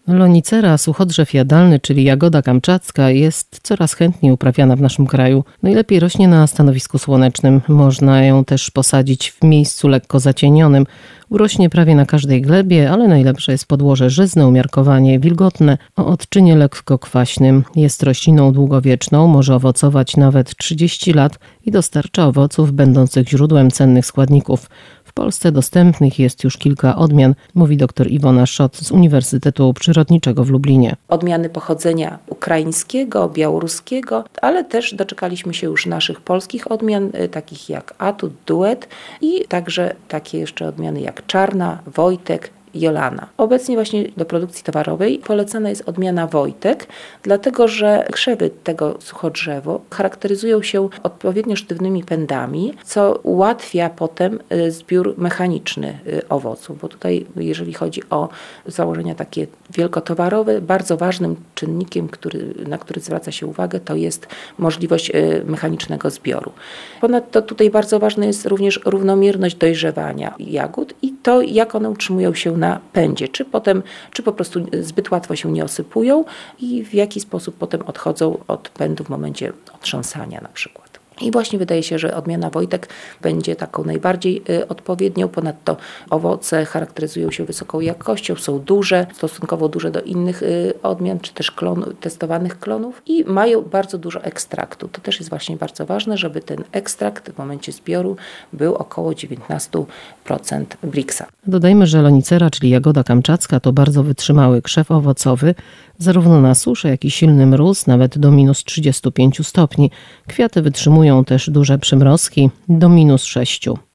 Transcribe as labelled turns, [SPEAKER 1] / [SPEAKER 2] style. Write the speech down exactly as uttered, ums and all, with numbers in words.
[SPEAKER 1] Lonicera, suchodrzew jadalny, czyli jagoda kamczacka, jest coraz chętniej uprawiana w naszym kraju. Najlepiej rośnie na stanowisku słonecznym. Można ją też posadzić w miejscu lekko zacienionym. Urośnie prawie na każdej glebie, ale najlepsze jest podłoże żyzne, umiarkowanie wilgotne, o odczynie lekko kwaśnym. Jest rośliną długowieczną, może owocować nawet trzydzieści lat i dostarcza owoców będących źródłem cennych składników. W Polsce dostępnych jest już kilka odmian, mówi dr Iwona Szot z Uniwersytetu Przyrodniczego w Lublinie.
[SPEAKER 2] Odmiany pochodzenia ukraińskiego, białoruskiego, ale też doczekaliśmy się już naszych polskich odmian, takich jak Atut, Duet i także takie jeszcze odmiany jak Czarna, Wojtek, Jolana. Obecnie właśnie do produkcji towarowej polecana jest odmiana Wojtek, dlatego że krzewy tego suchodrzewu charakteryzują się odpowiednio sztywnymi pędami, co ułatwia potem zbiór mechaniczny owoców, bo tutaj jeżeli chodzi o założenia takie wielkotowarowe, bardzo ważnym czynnikiem, który, na który zwraca się uwagę, to jest możliwość mechanicznego zbioru. Ponadto tutaj bardzo ważna jest również równomierność dojrzewania jagód i to, jak one utrzymują się na pędzie, czy potem, czy po prostu zbyt łatwo się nie osypują i w jaki sposób potem odchodzą od pędu w momencie otrząsania na przykład. I właśnie wydaje się, że odmiana Wojtek będzie taką najbardziej odpowiednią. Ponadto owoce charakteryzują się wysoką jakością, są duże, stosunkowo duże do innych odmian, czy też klon, testowanych klonów i mają bardzo dużo ekstraktu. To też jest właśnie bardzo ważne, żeby ten ekstrakt w momencie zbioru był około dziewiętnaście procent Brixa.
[SPEAKER 1] Dodajmy, że lonicera, czyli jagoda kamczacka, to bardzo wytrzymały krzew owocowy, zarówno na suszę, jak i silny mróz, nawet do minus trzydziestu pięciu stopni. Kwiaty wytrzymują też duże przymrozki do minus sześciu.